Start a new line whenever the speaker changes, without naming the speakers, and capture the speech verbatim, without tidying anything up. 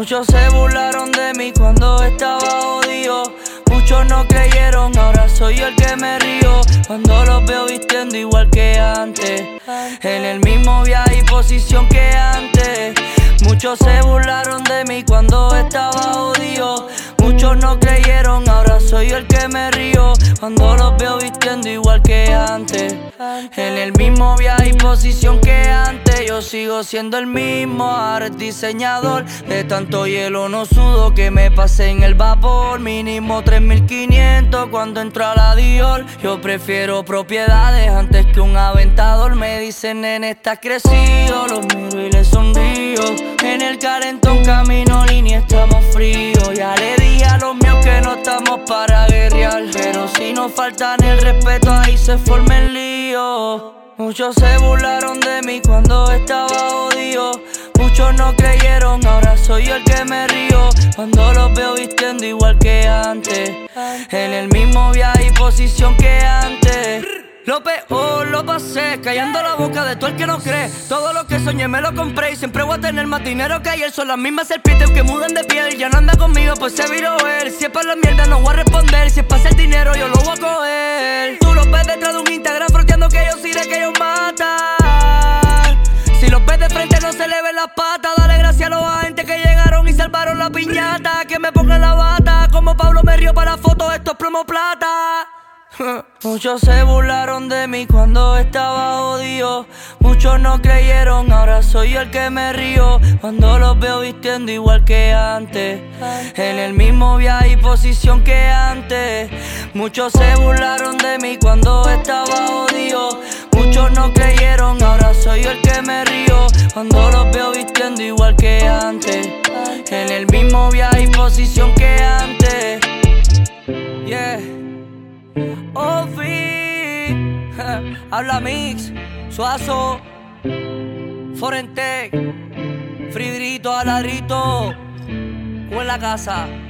Muchos se burlaron de mí cuando estaba jodido. Muchos no creyeron, ahora soy yo el que me río cuando los veo vistiendo igual que antes, en el mismo viaje y posición que antes. Muchos se burlaron de mí cuando estaba jodido. Muchos no creyeron, ahora soy yo el que me río cuando los veo vistiendo igual que antes, en el mismo viaje y posición que antes. Yo sigo siendo el mismo, ahora es diseñador. De tanto hielo no sudo que me pasé en el vapor. Mínimo tres mil quinientos cuando entro a la Dior. Yo prefiero propiedades antes que un aventador. Me dicen, nene, estás crecido. Los miro y les sonrío. En el calentón camino línea, estamos fríos. Ya le dije a los míos que no estamos para guerrear, pero si nos faltan el respeto ahí se forma el lío. Muchos se burlaron de mí cuando estaba jodido. Muchos no creyeron, ahora soy yo el que me río cuando los veo vistiendo igual que antes, en el mismo viaje y posición que antes. Lo peor lo pasé, callando la boca de todo el que no cree. Todo lo que soñé me lo compré y siempre voy a tener más dinero que ayer. Son las mismas serpientes que mudan de piel. Ya no anda conmigo, pues se viró él. Si es para la mierda no voy a responder. Si es para hacer dinero yo lo voy a coger. Tú los ves detrás de un Instagram fronteando que ellos sirven, que ellos matan. Si los ves de frente no se le ven las patas. Dale gracias a los agentes que llegaron y salvaron la piñata. Que me pongan la bata, como Pablo me río para la foto, esto es plomo plata. Muchos se burlaron de mí cuando estaba jodido. Muchos no creyeron, ahora soy yo el que me río cuando los veo vistiendo igual que antes, en el mismo viaje y posición que antes. Muchos se burlaron de mí cuando estaba jodido. Muchos no creyeron, ahora soy yo el que me río cuando los veo vistiendo igual que antes, en el mismo viaje y posición que antes. Yeah. Ofi, habla Mix, Suazo, Forentec, Fridrito, Aladrito, o en la casa.